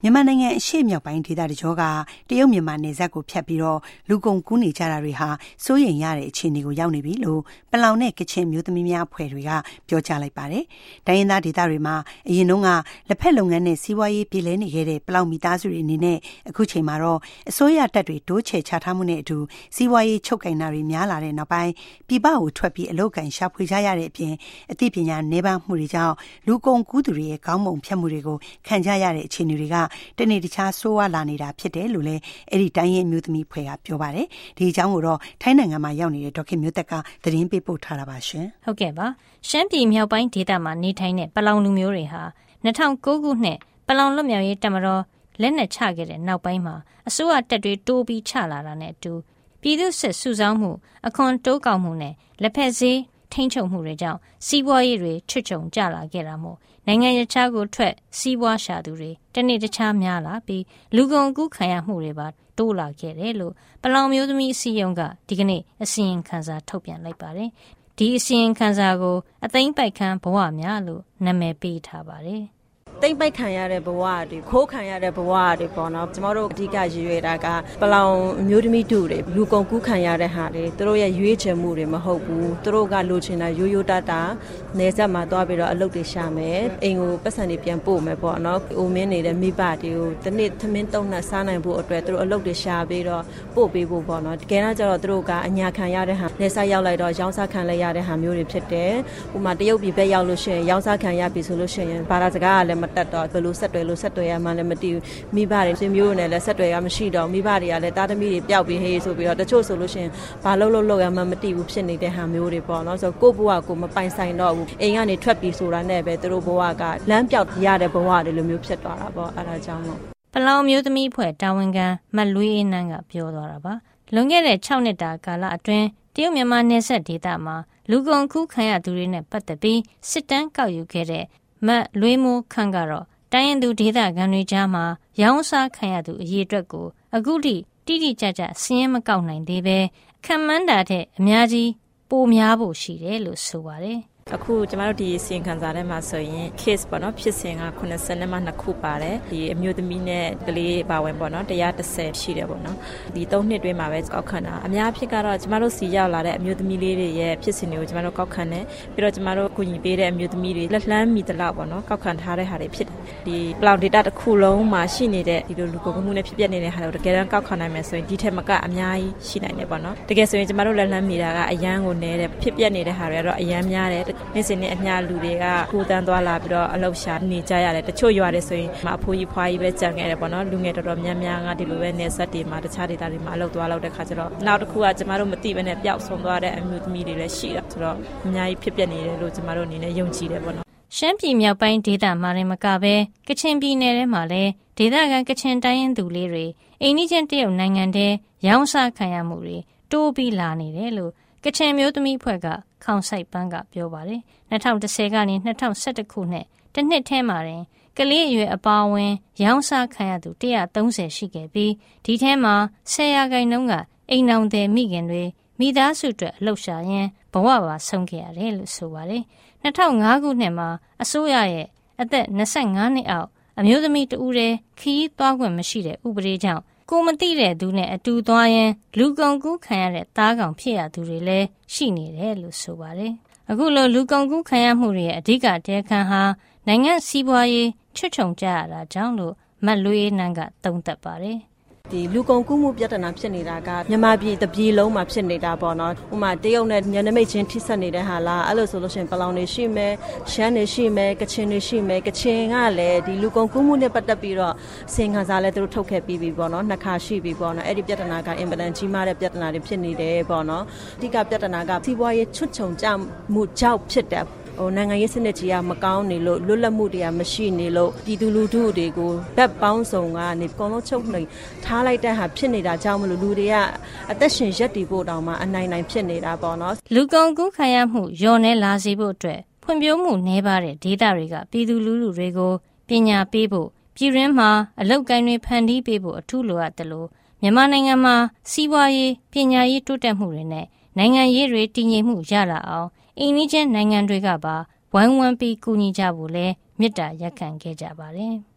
မြန်မာနိုင်ငံအရှေ့မြောက်ပိုင်းဒေသတကြောကတရုတ်မြန်မာနယ်စပ်ကိုဖြတ်ပြီးတော့လူကုန်ကူးနေကြတာတွေဟာစိုးရိမ်ရတဲ့အခြေအနေကိုရောက်နေပြီလို့ပလောင်နဲ့ကချင်မျိုးသမီးများအဖွဲ့တွေကပြောကြားလိုက်ပါတယ်။တိုင်းရင်းသားဒေသတွေမှာအရင်တုန်းကလက်ဖက်လုပ်ငန်းနဲ့စီးပွားရေးပြည်လဲနေခဲ့တဲ့ပလောင်မိသားစုတွေအနေနဲ့အခုချိန်မှာတော့အစိုးရတပ်တွေတိုးချဲ့ချထားမှုနဲ့အတူစီးပွားရေးချုပ်ကိုင်တာတွေများလာတဲ့နောက်ပိုင်းပြည်ပကိုထွက်ပြီးအလုပ်ကိုင်ရှာဖွေကြရတဲ့အပြင်အသိပညာနှဲပါမှုတွေကြောင့်လူကုန်ကူးသူတွေရဲ့ခေါင်းပုံဖြတ်မှုတွေကိုခံကြရတဲ့အခြေအနေတွေကတနေ့တခြားဆိုးဝါးလာနေတာဖြစ်တယ်လို့လည်းအဲ့ဒီတိုင်းရင်းမျိုးသမီးဖွဲ့ကပြောပါတယ်ဒီအကြောင်းကိုတော့ထိုင်းနိုင်ငံမှာရောက်နေတဲ့ဒေါက်ခင်မျိုးသက်ကသတင်းပေးပို့ထားတာပါရှင်ဟုတ်ကဲ့ပါရှမ်းပြည်မြောက်ပိုင်းဒေသမှာနေထိုင်တဲ့ပလောင်လူမျိုးတွေဟာ2009ခုနှစ်ပလောင်လွတ်မြောက်ရေးတပ်မတော်လက်နက်ချခဲ့တဲ့နောက်ပိုင်းမှာအစိုးရတပ်တွေတိုးပြီးချလာတာနဲ့အတူပြည်သူ့စစ်စုဆောင်းမှုအခွန်တိုးကောက်မှုနဲ့လက်ဖက်ဈေးထိန်းချုပ်မှုတွေကြောင့်စီးပွားရေးတွေချွတ်ချုံကျလာခဲ့တာမို့နိုင်ငံခြားကိုထွက်စီးပွားရှာသူတွေတနေ့တခြားများလာပြီးလူကုန်ကူးခံရမှုတွေပါတိုးလာခဲ့တယ်လို့ပလောင်မျိုးသမီးအစည်းအရုံးကဒီကနေ့အစီရင်ခံစာထုတ်ပြန်လိုက်ပါတယ်။ဒီအစီရင်ခံစာကိုအသိမ်းပိုက်ခံဘဝများလို့နာမည်ပေးထားပါတယ်။တိမ့်ပိုက်ခံရတဲ့ဘဝတွေခိုးခံရတဲ့ဘဝတွေပေါ့နော်ကျမတို့အဓိကရည်ရွယ်တာကပလောင်မျိုးသမီးတို့တွေလူကုန်ကူးခံရတဲ့ဟာတွေသူတို့ရဲ့ရွေးချယ်မှုတွေမဟုတ်ဘူးသူတို့ကလိုချင်တာရိုးရိုးတတာနေဆက်မှာသွားပြီးတော့အလုပ်တွေရှာမယ်အိမ်ကိုပတ်စံတွေပြန်ပို့မယ်ပေါ့နော်အိုမင်းနေတဲ့မိဘတွေကိုတနေ့သမင်းတုံးနဲ့စားနိုင်ဖို့အတွက်သူတို့အလုပ်တွေရှာပြီးတော့ပို့ပေးဖို့ပေါ့နော်တကယ်တော့ကျတော့သူတို့ကအညာခံရတဲ့ဟာနေဆက်ရောက်လိုက်တော့ရောင်းစားခံလိုက်ရတဲ့ဟာမျိုးတွေဖြစ်တယ်ဥပမာတရုတ်ပြည်ဘက်ရောက်လို့ရှိရင်ရောင်းစားခံရပြီဆိုလို့ရှိရင်ဘာသာစကားကလည်းတက်တော့ဘယ်လိုဆက်တွယ်ရမှလည်းမသိဘူးမိဘတွေဆွေမျိုးနဲ့လည်းဆက်တွယ်ရမရှိတော့မိဘတွေကလည်းတားသမီးတွေပျောက်ပြီးဟေးဆိုပြီးတော့တချို့ဆိုလို့ရှိရင်ဘာလုပ်ရမှမသိဘူးဖြစ်နေတဲ့ဟာမျိုးတွေပေါ့နော်ဆိုတော့ကိုယ့်ဘဝကိုမပိုင်ဆိုင်တော့ဘူးအိမ်ကနေထွက်ပြီးဆိုတာနဲ့ပဲသူတို့ဘဝကလမ်းပြောက်ရတဲ့ဘဝတွေလိုမျိုးဖြစ်သွားတာပေါ့အဲဒါကြောင့်မို့ပလောင်မျိုးသမီးဖွဲ့တာဝန်ခံမတ်လွေးအေးနန်းကပြောသွားတာပါလွန်ခဲ့တဲ့6နှစ်တာကာလအတွင်းတရုတ်မြန်မာနယ်စပ်ဒေသမှာလူကုန်ကူးခံရသူတွေနဲ့ပတ်သက်ပြီးစစ်တမ်းကောက်ယူခဲ့တဲ့မတ်လွေးမိုးခန့်ကတော့တိုင်းရင်းသူဒေသခံတွေကြားမှာရောင်းစားခံရသူအရေးအတွက်ကိုအခုထိတိတိကျကျစည်းရင်းမကောက်နိုင်သေးပဲခံမှန်းတာတဲ့အများကြီးပိုများဖို့ရှိတယ်လို့ဆိုပါတယ်အခုကျမတို့ဒီစီရင်ခံစာထဲမှာဆိုရင် case ပေါ့နော်ဖြစ်စဉ်က82ခုပါတယ်ဒီအမျိုးသမီးနဲ့ကလေးပါဝင်ပေါ့နော်130ရှိတယ်ပေါ့နော်ဒီ3နှစ်တွင်းမှာပဲကောက်ခံတာအများအဖြစ်ကတော့ကျမတို့စီရောက်လာတဲ့အမျိုးသမီးလေးတွေရဲ့ဖြစ်စဉ်တွေကိုကျမတို့ကောက်ခံတယ်ပြီးတော့ကျမတို့ကူညီပေးတဲ့အမျိုးသမီးတွေလက်လှမ်းမိသလောက်ပေါ့နော်ကောက်ခံထားတဲ့ဟာတွေဖြစ်တယ်ဒီပလောင် data တစ်ခုလုံးမှာရှိနေတဲ့ဒီလိုလူကုန်ကူးမှုနဲ့ဖြစ်ပျက်နေတဲ့ဟာတွေတကယ်တမ်းကောက်ခံနိုင်မယ်ဆိုရင်ဒီထက်မကအများကြီးရှိနိုင်တယ်ပေါ့နော်တကယ်ဆိုရင်ကျမတို့လက်လှမ်းမိတာကအရန်ကိုနည်းတယ်ဖြစ်ပျက်နေတဲ့ဟာတွေကတော့အရန်များတယ်နေ့စဉ်နဲ့အများလူတွေကကိုတန်းသွားလာပြီးတော့အလုပ်ရှာနေကြရတယ်တချို့ရွာတွေဆိုရင်အဖိုးကြီးဖွားကြီးပဲကြံခဲ့တယ်ပေါ့နော်လူငယ်တော်တော်များများကဒီလိုပဲနေဆက်တွေမှာတခြားဒေသတွေမှာအလုပ်သွားလောက်တဲ့ခါကျတော့နောက်တစ်ခုကကျမတို့မသိဘဲနဲ့ပျောက်ဆုံးသွားတဲ့အမျိုးသမီးတွေလည်းရှိတာဆိုတော့အများကြီးဖြစ်ပျက်နေတယ်လို့ကျမတို့အနေနဲ့ယုံကြည်တယ်ပေါ့နော်ရှမ်းပြည်မြောက်ပိုင်းဒေသမှာလည်းမကပဲကချင်ပြည်နယ်ထဲမှာလည်းဒေသခံကချင်တိုင်းရင်းသူလေးတွေအိမ်နီးချင်းတရုတ်နိုင်ငံထဲရောင်းစားခံရမှုတွေတိုးပြီးလာနေတယ်လို့ကချင်မျိုးသမီးဖွဲ့ကခေါင်ဆိုင်ပန်းကပြောပါတယ်2010ကနေ2011ခုနှစ်တစ်နှစ်ထဲမှာတင်ကလေးအရွယ်အပါအဝင်ရောင်းစားခံရသူ130ရှိခဲ့ပြီးဒီထဲမှာ10%ကအိမ်အောင်တဲ့မိခင်တွေမိသားစုအတွက်အလုပ်ရှာရင်းဘဝပါဆုံးခဲ့ရတယ်လို့ဆိုပါတယ်2005ခုနှစ်မှာအစိုးရရဲ့အသက်25နှစ်အောက်အမျိုးသမီးတဦးတည်းခရီးသွားခွင့်မရှိတဲ့ဥပဒေကြောင့်ကိုမသိတဲ့သူနဲ့အတူသွားရင်လူကုန်ကူးခံရတဲ့သားကောင်ဖြစ်ရသူတွေလည်းရှိနေတယ်လို့ဆိုပါတယ်။အခုလိုလူကုန်ကူးခံရမှုတွေရဲ့အဓိကတရားခံဟာနိုင်ငံစီးပွားရေးချွတ်ချုံကြရတာကြောင့်လို့မတ်လွေးနန်းကသုံးသပ်ပါတယ်။ဒီလူကုန်ကူးမှုပြဿနာဖြစ်နေတာကမြန်မာပြည်တပြည်လုံးမှာဖြစ်နေတာပေါ့နော်ဥပမာတရုတ်နဲ့ညနေမိတ်ချင်းထိစပ်နေတဲ့ဟာလားအဲ့လိုဆိုလို့ရှိရင်ပလောင်တွေရှိမယ်ရှမ်းတွေရှိမယ်ကချင်တွေရှိမယ်ကချင်ကလည်းဒီလူကုန်ကူးမှုနဲ့ပတ်သက်ပြီးတော့စင်ခံစားလဲသူတို့ထုတ်ခဲ့ပြီးပြီပေါ့နော်နှစ်ခါရှိပြီပေါ့နော်အဲ့ဒီပြဿနာကအင်ပဒန်ကြီးမားတဲ့ပြဿနာတွေဖြစ်နေတယ်ပေါ့နော်အဓိကပြဿနာကစီးပွားရေးချွတ်ချုံကြမှုကြောင့်ဖြစ်တဲ့နိုင်ငံရေးစနစ်ကြီးကမကောင်းနေလို့လွတ်လပ်မှုတွေကမရှိနေလို့ပြည်သူလူထုတွေကိုဗက်ပေါင်းစုံကနေအကုန်လုံးချုပ်နှိမ်ထားလိုက်တဲ့ဟာဖြစ်နေတာကြောင့်မလို့လူတွေကအသက်ရှင်ရပ်တည်ဖို့တောင်မှအနိုင်ဖြစ်နေတာပေါ့နော်လူကုန်ကူးခံရမှုလျော့နေလာစေဖို့အတွက်ဖွံ့ဖြိုးမှုနည်းပါးတဲ့ဒေသတွေကပြည်သူလူထုတွေကိုပညာပေးဖို့ပြည်ရင်းမှာအလုပ်ကိုင်တွေဖန်တီးပေးဖို့အထူးလိုအပ်တယ်လို့မြန်မာနိုင်ငံမှာစီးပွားရေးပညာရေးတိုးတက်မှုတွေနဲ့နိုင်ငံရေးတွေတည်ငြိမ်မှုရလာအောင်အိမ်နီးချင်းနိုင်ငံတွေကပါဝိုင်းဝန်းပြီးကူညီကြဖို့လဲမေတ္တာရပ်ခံခဲ့ကြပါတယ်